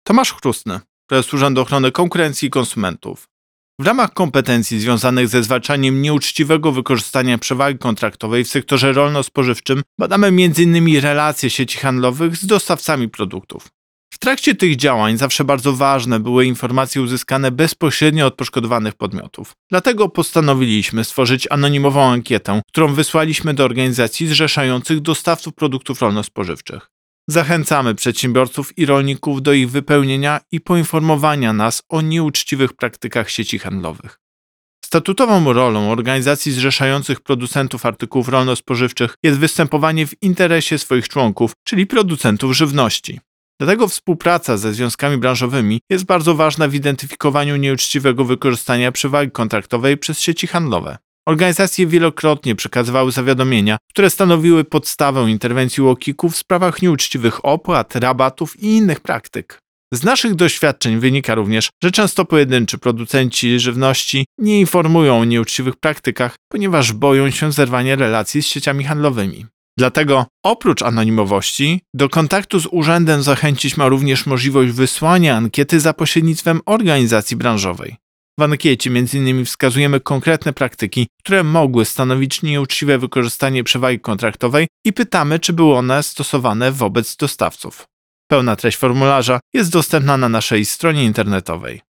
Tomasz Chrustny, prezes Urzędu Ochrony Konkurencji i Konsumentów. W ramach kompetencji związanych ze zwalczaniem nieuczciwego wykorzystania przewagi kontraktowej w sektorze rolno-spożywczym badamy m.in. relacje sieci handlowych z dostawcami produktów. W trakcie tych działań zawsze bardzo ważne były informacje uzyskane bezpośrednio od poszkodowanych podmiotów. Dlatego postanowiliśmy stworzyć anonimową ankietę, którą wysłaliśmy do organizacji zrzeszających dostawców produktów rolno-spożywczych. Zachęcamy przedsiębiorców i rolników do ich wypełnienia i poinformowania nas o nieuczciwych praktykach sieci handlowych. Statutową rolą organizacji zrzeszających producentów artykułów rolno-spożywczych jest występowanie w interesie swoich członków, czyli producentów żywności. Dlatego współpraca ze związkami branżowymi jest bardzo ważna w identyfikowaniu nieuczciwego wykorzystania przewagi kontraktowej przez sieci handlowe. Organizacje wielokrotnie przekazywały zawiadomienia, które stanowiły podstawę interwencji UOKiK-u w sprawach nieuczciwych opłat, rabatów i innych praktyk. Z naszych doświadczeń wynika również, że często pojedynczy producenci żywności nie informują o nieuczciwych praktykach, ponieważ boją się zerwania relacji z sieciami handlowymi. Dlatego oprócz anonimowości do kontaktu z urzędem zachęcić ma również możliwość wysłania ankiety za pośrednictwem organizacji branżowej. W ankiecie m.in. wskazujemy konkretne praktyki, które mogły stanowić nieuczciwe wykorzystanie przewagi kontraktowej i pytamy, czy były one stosowane wobec dostawców. Pełna treść formularza jest dostępna na naszej stronie internetowej.